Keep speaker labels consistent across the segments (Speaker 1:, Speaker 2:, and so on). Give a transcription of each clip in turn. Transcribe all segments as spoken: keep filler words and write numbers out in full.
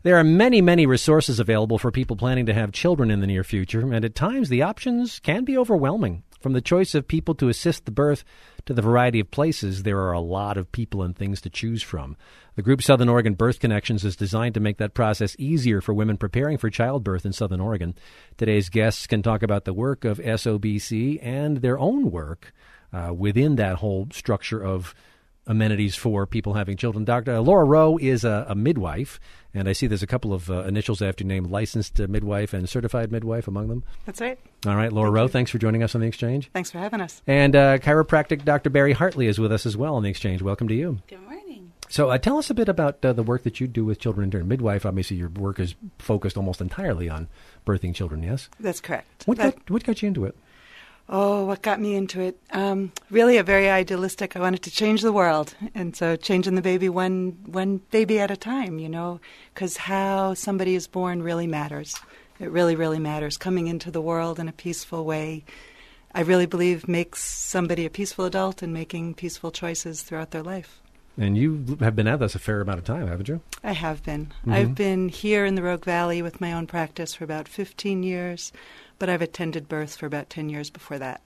Speaker 1: There are many, many resources available for people planning to have children in the near future, and at times the options can be overwhelming. From the choice of people to assist the birth to the variety of places, there are a lot of people and things to choose from. The group Southern Oregon Birth Connections is designed to make that process easier for women preparing for childbirth in Southern Oregon. Today's guests can talk about the work of S O B C and their own work uh, within that whole structure of amenities for people having children. Doctor Laura Rowe is a, a midwife, and I see there's a couple of uh, initials after your name, licensed uh, midwife and certified midwife among them.
Speaker 2: That's right.
Speaker 1: All right, Laura
Speaker 2: Thank
Speaker 1: Rowe,
Speaker 2: you.
Speaker 1: Thanks for joining us on The Exchange.
Speaker 2: Thanks for having us.
Speaker 1: And uh, chiropractic Doctor Barry Hartley is with us as well on The Exchange. Welcome to you.
Speaker 3: Good morning.
Speaker 1: So uh, tell us a bit about uh, the work that you do with children during midwife. Obviously, your work is focused almost entirely on birthing children, yes?
Speaker 2: That's correct.
Speaker 1: What,
Speaker 2: That-
Speaker 1: got, what got you into it?
Speaker 2: Oh, what got me into it? Um, really a very idealistic. I wanted to change the world. And so changing the baby one, one baby at a time, you know, because how somebody is born really matters. It really, really matters. Coming into the world in a peaceful way, I really believe makes somebody a peaceful adult and making peaceful choices throughout their life.
Speaker 1: And you have been at this a fair amount of time, haven't you?
Speaker 2: I have been.
Speaker 1: Mm-hmm.
Speaker 2: I've been here in the Rogue Valley with my own practice for about fifteen years, but I've attended births for about ten years before that.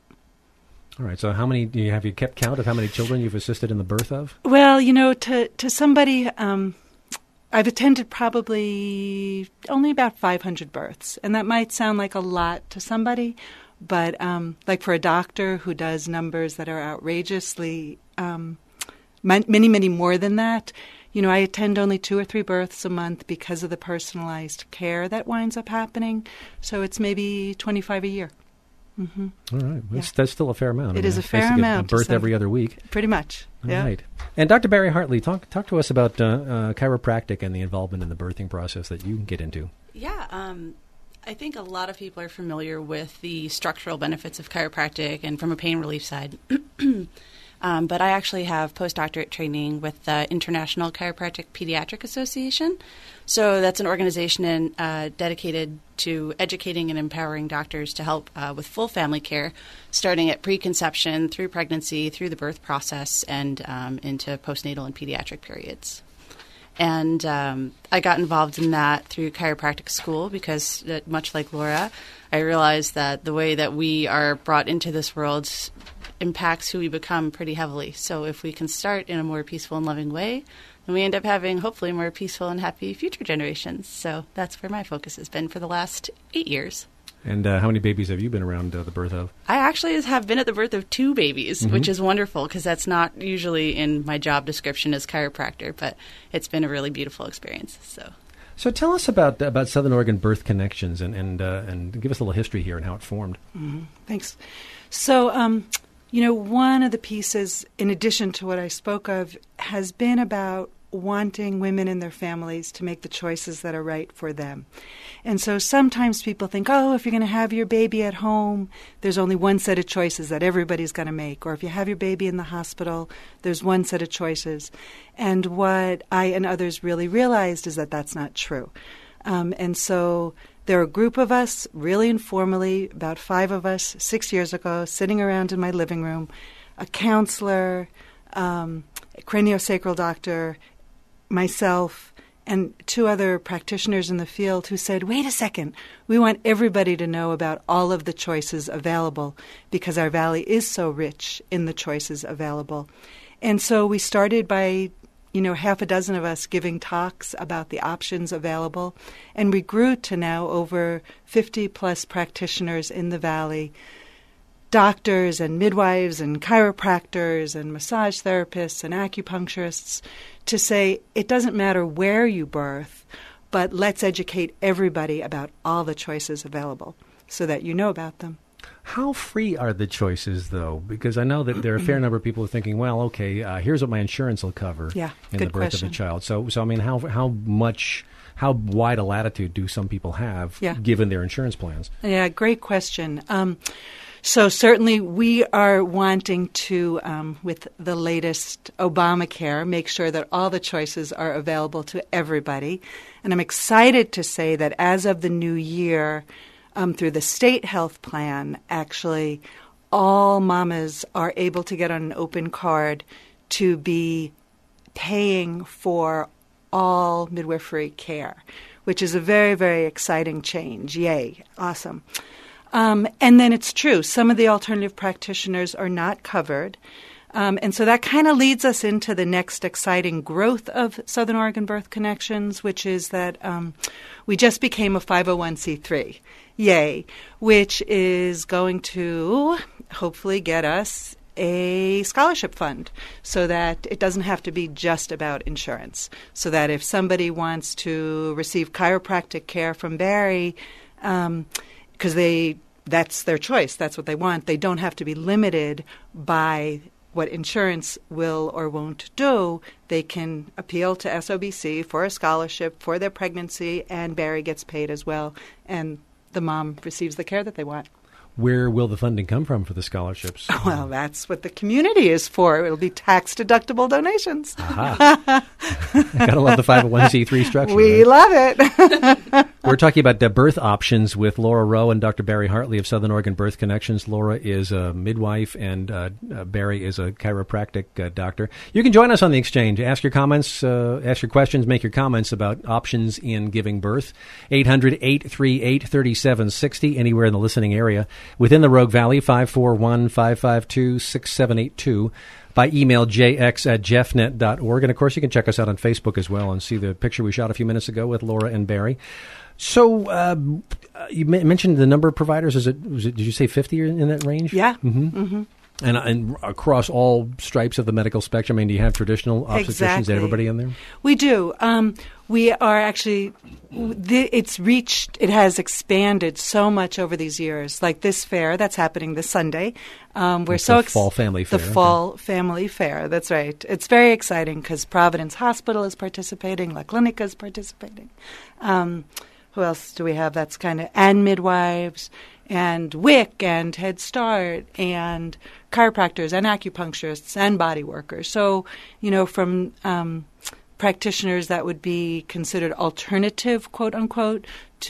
Speaker 1: All right. So how many, do you, have you kept count of how many children you've assisted in the birth of?
Speaker 2: Well, you know, to, to somebody, um, I've attended probably only about five hundred births, and that might sound like a lot to somebody, but um, like for a doctor who does numbers that are outrageously um, many, many more than that, you know, I attend only two or three births a month because of the personalized care that winds up happening. So it's maybe twenty-five a year. Mm-hmm.
Speaker 1: All right. That's,
Speaker 2: Yeah.
Speaker 1: that's still a fair amount.
Speaker 2: It
Speaker 1: I
Speaker 2: is
Speaker 1: mean,
Speaker 2: a fair
Speaker 1: basically
Speaker 2: amount.
Speaker 1: A birth
Speaker 2: So-
Speaker 1: every other week.
Speaker 2: Pretty much.
Speaker 1: All
Speaker 2: Yeah.
Speaker 1: right. And Doctor Barry Hartley, talk talk to us about uh, uh, chiropractic and the involvement in the birthing process that you get into.
Speaker 3: Yeah, um, I think a lot of people are familiar with the structural benefits of chiropractic and from a pain relief side. um, but I actually have postdoctorate training with the International Chiropractic Pediatric Association. So that's an organization in, uh, dedicated to educating and empowering doctors to help uh, with full family care, starting at preconception, through pregnancy, through the birth process, and um, into postnatal and pediatric periods. And um, I got involved in that through chiropractic school because, uh, much like Laura, I realized that the way that we are brought into this world impacts who we become pretty heavily. So if we can start in a more peaceful and loving way, then we end up having hopefully more peaceful and happy future generations. So that's where my focus has been for the last eight years.
Speaker 1: And uh, how many babies have you been around uh, the birth of?
Speaker 3: I actually have been at the birth of two babies,
Speaker 1: Mm-hmm.
Speaker 3: which is wonderful because that's not usually in my job description as chiropractor, but it's been a really beautiful experience. So,
Speaker 1: So tell us about about Southern Oregon Birth Connections and and, uh, and give us a little history here and how it formed.
Speaker 2: Mm-hmm. Thanks. So, um, you know, one of the pieces, in addition to what I spoke of, has been about wanting women and their families to make the choices that are right for them. And so sometimes people think, oh, if you're going to have your baby at home, there's only one set of choices that everybody's going to make. Or if you have your baby in the hospital, there's one set of choices. And what I and others really realized is that that's not true. Um, and so there are a group of us, really informally, about five of us, six years ago, sitting around in my living room, a counselor, um, a craniosacral doctor, myself, and two other practitioners in the field who said, wait a second, we want everybody to know about all of the choices available because our valley is so rich in the choices available. And so we started by, you know, half a dozen of us giving talks about the options available, and we grew to now over fifty plus practitioners in the valley, doctors and midwives and chiropractors and massage therapists and acupuncturists, to say it doesn't matter where you birth, but let's educate everybody about all the choices available so that you know about them.
Speaker 1: How free are the choices, though? Because I know that there are a fair number of people who are thinking, well, okay, uh, here's what my insurance will cover
Speaker 2: Yeah,
Speaker 1: in
Speaker 2: good
Speaker 1: the birth
Speaker 2: question.
Speaker 1: of a child. So, so I mean, how how much, how wide a latitude do some people have
Speaker 2: Yeah.
Speaker 1: given their insurance plans?
Speaker 2: Yeah, great question. Um, so certainly we are wanting to, um, with the latest Obamacare, make sure that all the choices are available to everybody. And I'm excited to say that as of the new year, um, through the state health plan, actually, all mamas are able to get on an open card to be paying for all midwifery care, which is a very, very exciting change. Yay. Awesome. Um, and then it's true, some of the alternative practitioners are not covered. Um, and so that kind of leads us into the next exciting growth of Southern Oregon Birth Connections, which is that um, we just became a five oh one c three. Yay. Which is going to hopefully get us a scholarship fund so that it doesn't have to be just about insurance. So that if somebody wants to receive chiropractic care from Barry, um, because they that's their choice, that's what they want, they don't have to be limited by what insurance will or won't do. They can appeal to S O B C for a scholarship for their pregnancy, and Barry gets paid as well, and the mom receives the care that they want.
Speaker 1: Where will the funding come from for the scholarships?
Speaker 2: Well, that's what the community is for. It'll be tax-deductible donations.
Speaker 1: Aha. Gotta love the five oh one c three structure.
Speaker 2: We
Speaker 1: right?
Speaker 2: love it.
Speaker 1: We're talking about uh, birth options with Laura Rowe and Doctor Barry Hartley of Southern Oregon Birth Connections. Laura is a midwife, and uh, uh, Barry is a chiropractic uh, doctor. You can join us on the exchange. Ask your comments, uh, ask your questions, make your comments about options in giving birth. eight hundred, eight three eight, three seven six zero, anywhere in the listening area. Within the Rogue Valley, five four one, five five two, six seven eight two. By email, j x at jeffnet dot org. And, of course, you can check us out on Facebook as well and see the picture we shot a few minutes ago with Laura and Barry. So uh, you mentioned the number of providers. Is it, was it? Did you say fifty in that range?
Speaker 2: Yeah.
Speaker 1: Mm-hmm.
Speaker 2: Mm-hmm.
Speaker 1: And, and across all stripes of the medical spectrum, I mean, do you have traditional obstetricians
Speaker 2: Exactly.
Speaker 1: and everybody in there?
Speaker 2: We do. Um, we are actually, th- it's reached, it has expanded so much over these years. Like this fair that's happening this Sunday. Um, we're
Speaker 1: It's
Speaker 2: so
Speaker 1: the
Speaker 2: ex-
Speaker 1: Fall Family Fair.
Speaker 2: The Fall Family Fair, that's right. It's very exciting because Providence Hospital is participating, La Clinica is participating. Um, who else do we have that's kind of, and midwives, and W I C, and Head Start, and chiropractors, and acupuncturists, and body workers. So, you know, from um, practitioners that would be considered alternative, quote unquote,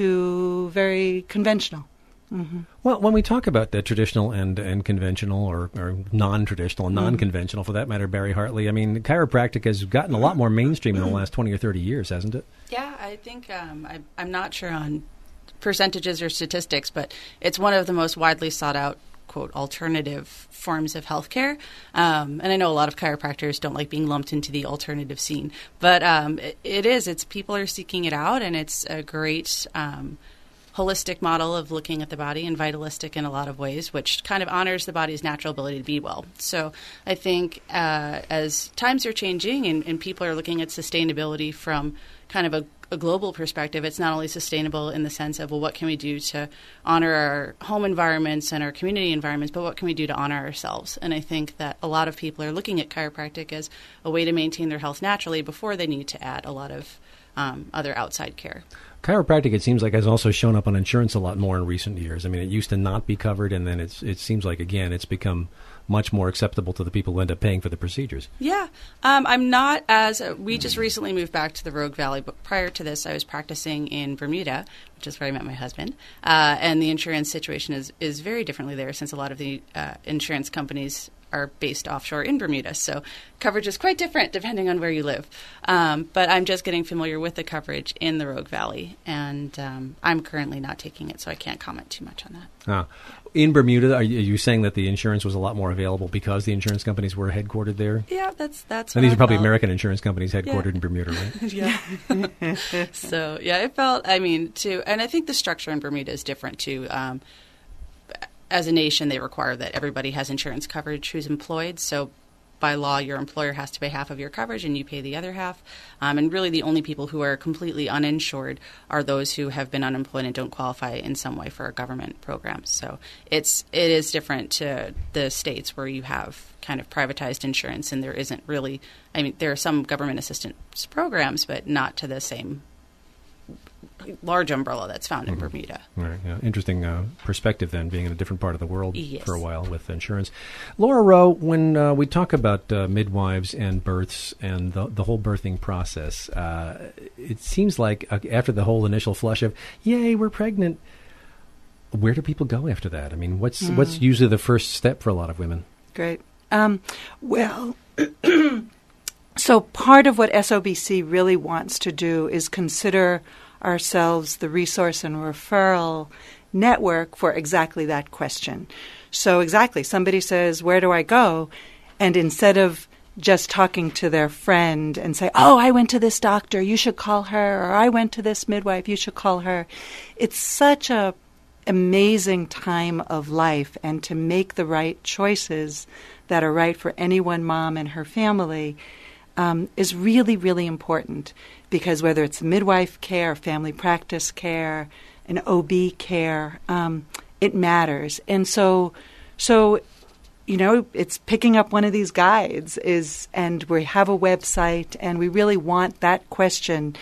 Speaker 2: to very conventional. Mm-hmm.
Speaker 1: Well, when we talk about the traditional and, and conventional, or, or non-traditional and non-conventional, for that matter, Barry Hartley, I mean, chiropractic has gotten a lot more mainstream in the last twenty or thirty years, hasn't it?
Speaker 3: Yeah, I think um, I, I'm not sure on percentages or statistics, but it's one of the most widely sought out, quote, alternative forms of healthcare. Um, and I know a lot of chiropractors don't like being lumped into the alternative scene, but um, it, it is. It's people are seeking it out, and it's a great um, holistic model of looking at the body, and vitalistic in a lot of ways, which kind of honors the body's natural ability to be well. So I think uh, as times are changing and, and people are looking at sustainability from kind of a, a global perspective, it's not only sustainable in the sense of, well, what can we do to honor our home environments and our community environments, but what can we do to honor ourselves? And I think that a lot of people are looking at chiropractic as a way to maintain their health naturally before they need to add a lot of um, other outside care.
Speaker 1: Chiropractic, it seems like, has also shown up on insurance a lot more in recent years. I mean, it used to not be covered, and then it's it seems like, again, it's become much more acceptable to the people who end up paying for the procedures.
Speaker 3: Yeah. Um, I'm not as uh, – we just recently moved back to the Rogue Valley, but prior to this I was practicing in Bermuda, which is where I met my husband, uh, and the insurance situation is, is very differently there since a lot of the uh, insurance companies – are based offshore in Bermuda. So coverage is quite different depending on where you live. Um, but I'm just getting familiar with the coverage in the Rogue Valley, and um, I'm currently not taking it, so I can't comment too much on that.
Speaker 1: Ah. In Bermuda, are you, are you saying that the insurance was a lot more available because the insurance companies were headquartered there?
Speaker 3: Yeah, that's that's.
Speaker 1: And these
Speaker 3: I
Speaker 1: are probably
Speaker 3: felt.
Speaker 1: American insurance companies headquartered
Speaker 3: Yeah.
Speaker 1: in Bermuda, right?
Speaker 3: Yeah. So, yeah, it felt, I mean, too, and I think the structure in Bermuda is different, too. Um, as a nation, they require that everybody has insurance coverage who's employed. So by law, your employer has to pay half of your coverage and you pay the other half. Um, and really the only people who are completely uninsured are those who have been unemployed and don't qualify in some way for a government program. So it's, it is different to the states where you have kind of privatized insurance, and there isn't really, I mean, there are some government assistance programs, but not to the same large umbrella that's found in Bermuda.
Speaker 1: Right, yeah. Interesting uh, perspective then, being in a different part of the world
Speaker 3: Yes.
Speaker 1: for a while with insurance. Laura Rowe, when uh, we talk about uh, midwives and births and the, the whole birthing process, uh, it seems like uh, after the whole initial flush of, yay, we're pregnant, where do people go after that? I mean, what's
Speaker 2: Mm.
Speaker 1: what's usually the first step for a lot of women?
Speaker 2: Great. Um, well, so part of what S O B C really wants to do is consider ourselves the resource and referral network for exactly that question. So exactly, somebody says, where do I go? And instead of just talking to their friend and say, oh, I went to this doctor, you should call her, or I went to this midwife, you should call her. It's such a amazing time of life, and to make the right choices that are right for any one mom and her family um, is really, really important, because whether it's midwife care, family practice care, an O B care, um, it matters. And so, so, you know, it's picking up one of these guides is, and we have a website, and we really want that question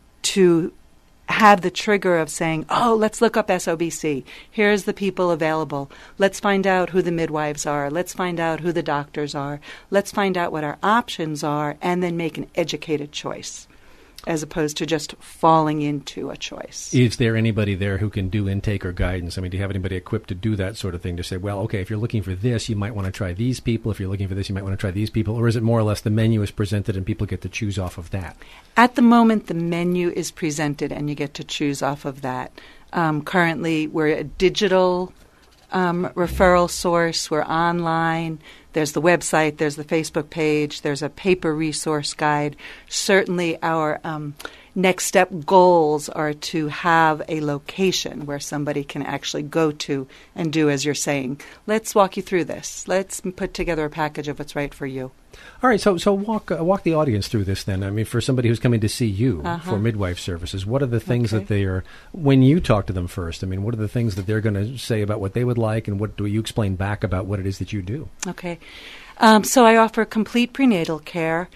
Speaker 2: to have the trigger of saying, oh, let's look up S O B C. Here's the people available. Let's find out who the midwives are. Let's find out who the doctors are. Let's find out what our options are, and then make an educated choice, as opposed to just falling into a choice.
Speaker 1: Is there anybody there who can do intake or guidance? I mean, do you have anybody equipped to do that sort of thing, to say, well, okay, if you're looking for this, you might want to try these people. If you're looking for this, you might want to try these people. Or is it more or less the menu is presented and people get to choose off of that?
Speaker 2: At the moment, the menu is presented and you get to choose off of that. Um, currently, we're a digital um, referral source. We're online. There's the website, there's the Facebook page, there's a paper resource guide. Certainly our um, next step goals are to have a location where somebody can actually go to and do, as you're saying, let's walk you through this. Let's put together a package of what's right for you.
Speaker 1: All right, so so walk uh, walk the audience through this then. I mean, for somebody who's coming to see you uh-huh. for midwife services, what are the things okay. that they are, when you talk to them first, I mean, what are the things that they're going to say about what they would like, and what do you explain back about what it is that you do?
Speaker 2: Okay. Um, so I offer complete prenatal care,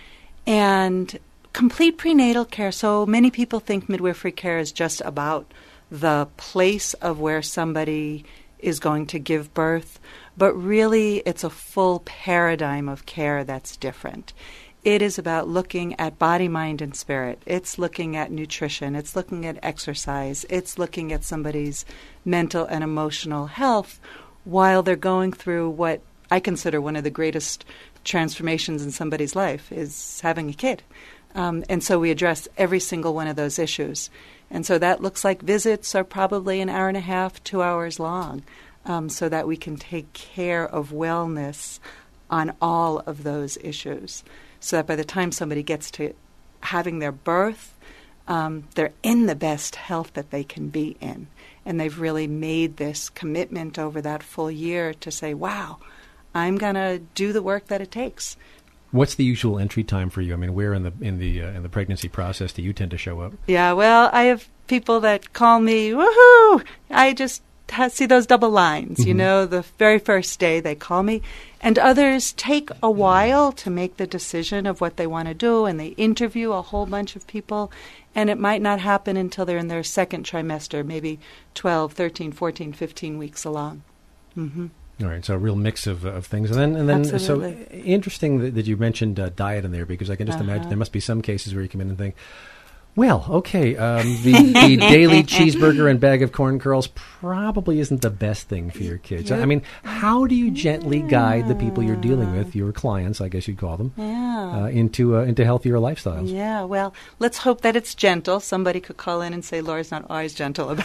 Speaker 2: and complete prenatal care, so many people think midwifery care is just about the place of where somebody is going to give birth, but really it's a full paradigm of care that's different. It is about looking at body, mind, and spirit. It's looking at nutrition. It's looking at exercise. It's looking at somebody's mental and emotional health while they're going through what I consider one of the greatest transformations in somebody's life, is having a kid. Um, and so we address every single one of those issues. And so that looks like visits are probably an hour and a half, two hours long, um, so that we can take care of wellness on all of those issues, so that by the time somebody gets to having their birth, um, they're in the best health that they can be in. And they've really made this commitment over that full year to say, wow, I'm going to do the work that it takes.
Speaker 1: What's the usual entry time for you? I mean, where in the in the uh, in the pregnancy process do you tend to show up?
Speaker 2: Yeah, well, I have people that call me, woohoo! I just ha- see those double lines. Mm-hmm. You know, the very first day they call me, and others take a while to make the decision of what they want to do, and they interview a whole bunch of people, and it might not happen until they're in their second trimester, maybe twelve, thirteen, fourteen, fifteen weeks along. Mm-hmm.
Speaker 1: All right, so a real mix of, of things. And then, and then
Speaker 2: Absolutely.
Speaker 1: So interesting that, that you mentioned uh, diet in there, because I can just
Speaker 2: uh-huh.
Speaker 1: imagine there must be some cases where you come in and think, well, okay, um, the, the daily cheeseburger and bag of corn curls probably isn't the best thing for your kids. Yep. I mean, how do you gently yeah. guide the people you're dealing with, your clients, I guess you'd call them,
Speaker 2: yeah.
Speaker 1: uh, into uh, into healthier lifestyles?
Speaker 2: Yeah, well, let's hope that it's gentle. Somebody could call in and say, Laura's not always gentle about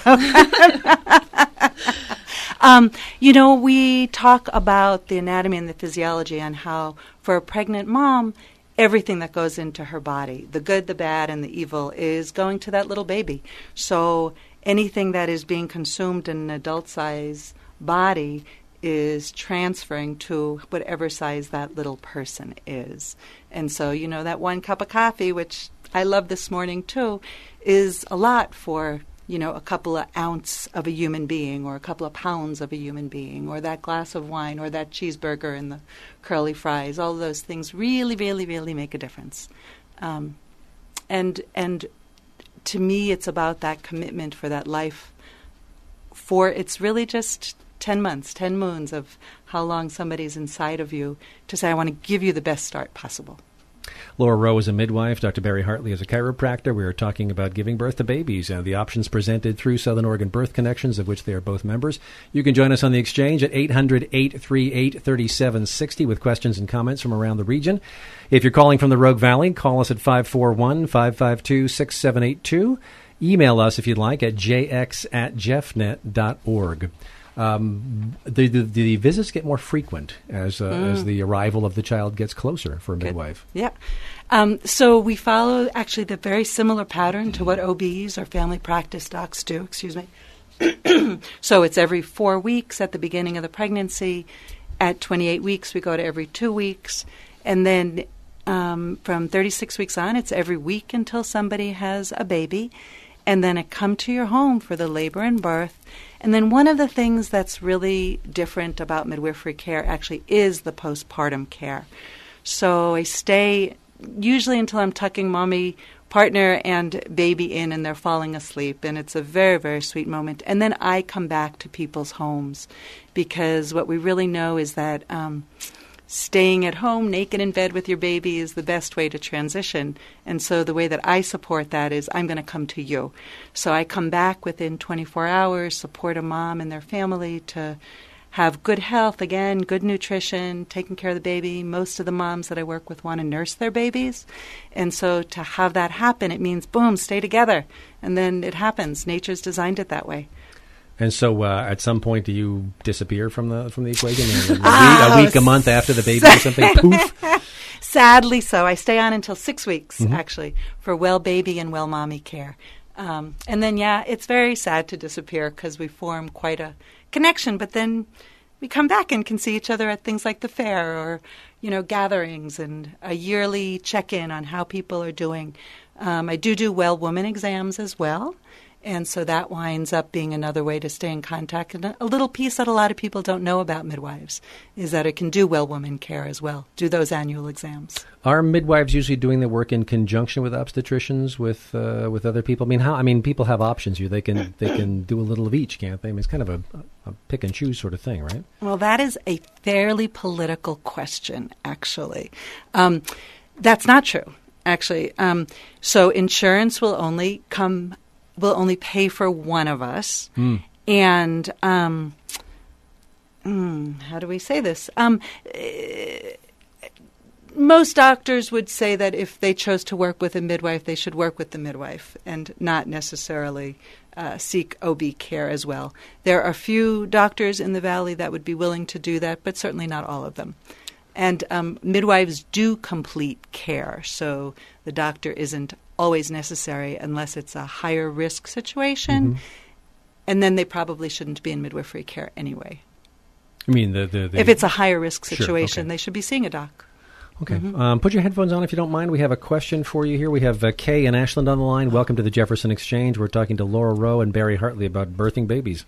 Speaker 2: that. Um, you know, we talk about the anatomy and the physiology and how for a pregnant mom, everything that goes into her body, the good, the bad, and the evil, is going to that little baby. So anything that is being consumed in an adult size body is transferring to whatever size that little person is. And so, you know, that one cup of coffee, which I love this morning too, is a lot for you know, a couple of ounce of a human being, or a couple of pounds of a human being, or that glass of wine, or that cheeseburger and the curly fries. All of those things really, really, really make a difference. Um, and and to me, it's about that commitment for that life. For it's really just ten months, ten moons of how long somebody's inside of you to say, I want to give you the best start possible.
Speaker 1: Laura Rowe is a midwife. Doctor Barry Hartley is a chiropractor. We are talking about giving birth to babies and the options presented through Southern Oregon Birth Connections, of which they are both members. You can join us on the exchange at eight hundred, eight three eight, three seven six zero with questions and comments from around the region. If you're calling from the Rogue Valley, call us at five four one, five five two, six seven eight two. Email us, if you'd like, at j x at jeffnet dot org. Um, the, the the visits get more frequent as uh, mm. as the arrival of the child gets closer for a midwife.
Speaker 2: Good. Yeah. Um, so we follow actually the very similar pattern to what O Bs or family practice docs do. Excuse me. So it's every four weeks at the beginning of the pregnancy. At twenty-eight weeks, we go to every two weeks. And then um, from thirty-six weeks on, it's every week until somebody has a baby. And then it come to your home for the labor and birth. And then one of the things that's really different about midwifery care actually is the postpartum care. So I stay usually until I'm tucking mommy, partner, and baby in and they're falling asleep. And it's a very, very sweet moment. And then I come back to people's homes because what we really know is that um, staying at home naked in bed with your baby is the best way to transition. And so the way that I support that is I'm going to come to you. So I come back within twenty-four hours, support a mom and their family to have good health, again, good nutrition, taking care of the baby. Most of the moms that I work with want to nurse their babies. And so to have that happen, it means, boom, stay together. And then it happens. Nature's designed it that way.
Speaker 1: And so, uh, at some point, do you disappear from the from the equation? A week, oh, a, week a month after the baby or something? Poof.
Speaker 2: Sadly, so I stay on until six weeks
Speaker 1: mm-hmm.
Speaker 2: actually for well baby and well mommy care, um, and then yeah, it's very sad to disappear because we form quite a connection. But then we come back and can see each other at things like the fair or you know gatherings and a yearly check in on how people are doing. Um, I do do well woman exams as well. And so that winds up being another way to stay in contact. And a little piece that a lot of people don't know about midwives is that it can do well woman care as well, do those annual exams.
Speaker 1: Are midwives usually doing the work in conjunction with obstetricians, with uh, with other people? I mean, how? I mean, people have options here. They can they can do a little of each, can't they? I mean, it's kind of a, a pick and choose sort of thing, right?
Speaker 2: Well, that is a fairly political question, actually. Um, that's not true, actually. Um, so insurance will only come... will only pay for one of us.
Speaker 1: Mm.
Speaker 2: And um, mm, how do we say this? Um, uh, most doctors would say that if they chose to work with a midwife, they should work with the midwife and not necessarily uh, seek O B care as well. There are a few doctors in the Valley that would be willing to do that, but certainly not all of them. And um, midwives do complete care, so the doctor isn't always necessary unless it's a higher risk situation,
Speaker 1: mm-hmm.
Speaker 2: and then they probably shouldn't be in midwifery care anyway.
Speaker 1: I mean, the, the, the
Speaker 2: if it's a higher risk situation,
Speaker 1: sure, okay.
Speaker 2: they should be seeing a doc.
Speaker 1: Okay.
Speaker 2: Mm-hmm.
Speaker 1: Um, put your headphones on if you don't mind. We have a question for you here. We have uh, Kay in Ashland on the line. Welcome to the Jefferson Exchange. We're talking to Laura Rowe and Barry Hartley about birthing babies.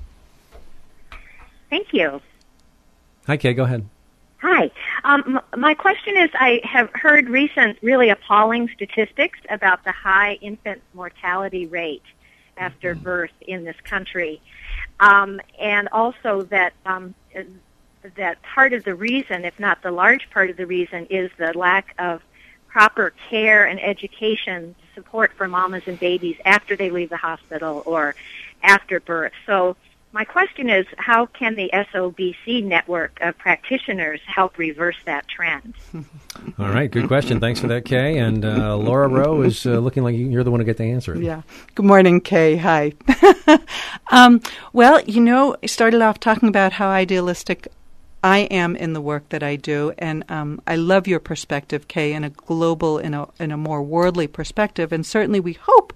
Speaker 4: Thank you.
Speaker 1: Hi, Kay. Go ahead.
Speaker 4: Hi. Um, m- my question is, I have heard recent really appalling statistics about the high infant mortality rate after mm-hmm. birth in this country, um, and also that um, that part of the reason, if not the large part of the reason, is the lack of proper care and education support for mamas and babies after they leave the hospital or after birth. So my question is, how can the S O B C network of practitioners help reverse that trend?
Speaker 1: All right, good question. Thanks for that, Kay. And uh, Laura Rowe is uh, looking like you're the one to get the answer.
Speaker 2: Yeah. Good morning, Kay. Hi. um, well, you know, I started off talking about how idealistic I am in the work that I do, and um, I love your perspective, Kay, in a global, in a in a more worldly perspective, and certainly we hope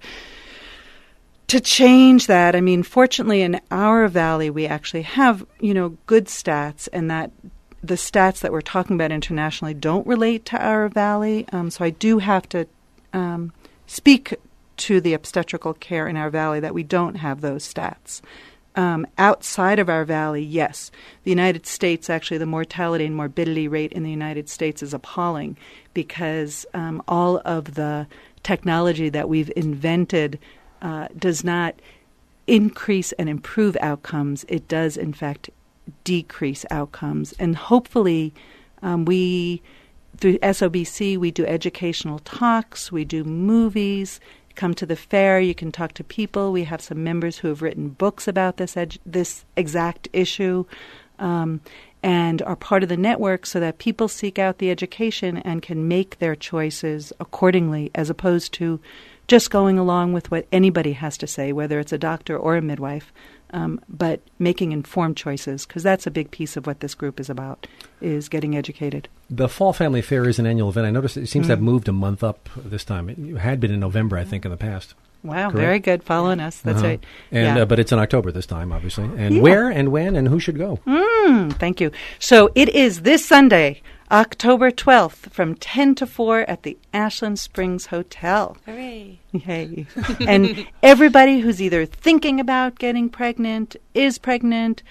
Speaker 2: to change that. I mean, fortunately, in our valley, we actually have, you know, good stats, and that the stats that we're talking about internationally don't relate to our valley. Um, so I do have to um, speak to the obstetrical care in our valley that we don't have those stats. Um, outside of our valley, yes. The United States, actually, the mortality and morbidity rate in the United States is appalling because um, all of the technology that we've invented Uh, does not increase and improve outcomes. It does, in fact, decrease outcomes. And hopefully um, we through S O B C, we do educational talks, we do movies. Come to the fair, you can talk to people. We have some members who have written books about this edu- this exact issue um, and are part of the network so that people seek out the education and can make their choices accordingly, as opposed to just going along with what anybody has to say, whether it's a doctor or a midwife, um, but making informed choices, because that's a big piece of what this group is about, is getting educated.
Speaker 1: The Fall Family Fair is an annual event. I noticed it seems
Speaker 2: Mm.
Speaker 1: to have moved a month up this time. It had been in November, I think, in the past.
Speaker 2: Wow,
Speaker 1: Correct?
Speaker 2: very good following us. That's
Speaker 1: Uh-huh.
Speaker 2: right.
Speaker 1: And
Speaker 2: Yeah.
Speaker 1: uh, but it's in October this time, obviously. And
Speaker 2: Yeah.
Speaker 1: where and when and who should go?
Speaker 2: Mm, thank you. So it is this Sunday, October twelfth, from ten to four at the Ashland Springs Hotel.
Speaker 3: Hooray.
Speaker 2: Yay. And everybody who's either thinking about getting pregnant, is pregnant,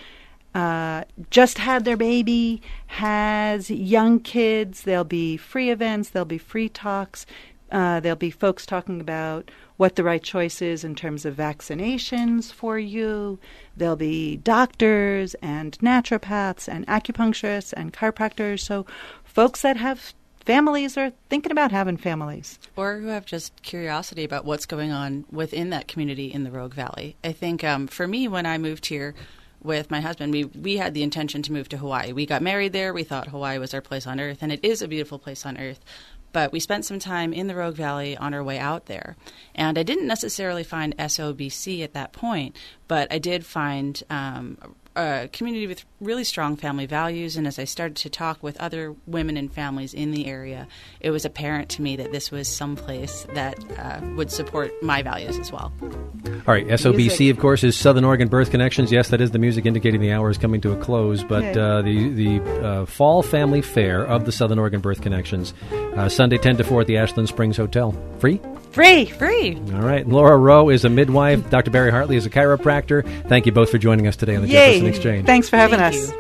Speaker 2: uh, just had their baby, has young kids, there'll be free events, there'll be free talks. Uh, there'll be folks talking about what the right choice is in terms of vaccinations for you. There'll be doctors and naturopaths and acupuncturists and chiropractors. So folks that have families are thinking about having families.
Speaker 3: Or who have just curiosity about what's going on within that community in the Rogue Valley. I think um, for me, when I moved here with my husband, we, we had the intention to move to Hawaii. We got married there. We thought Hawaii was our place on earth, and it is a beautiful place on earth. But we spent some time in the Rogue Valley on our way out there. And I didn't necessarily find S O B C at that point, but I did find um, a community with really strong family values. And as I started to talk with other women and families in the area, it was apparent to me that this was someplace that uh, would support my values as well.
Speaker 1: All right, S O B C, of course, is Southern Oregon Birth Connections. Yes, that is the music indicating the hour is coming to a close. But uh, the, the uh, Fall Family Fair of the Southern Oregon Birth Connections, uh, Sunday ten to four at the Ashland Springs Hotel. Free?
Speaker 2: Free!
Speaker 3: Free!
Speaker 1: All right. Laura Rowe is a midwife. Doctor Barry Hartley is a chiropractor. Thank you both for joining us today on the
Speaker 2: Yay!
Speaker 1: Jefferson Exchange.
Speaker 2: Thanks for having
Speaker 3: Thank
Speaker 2: us.
Speaker 3: you.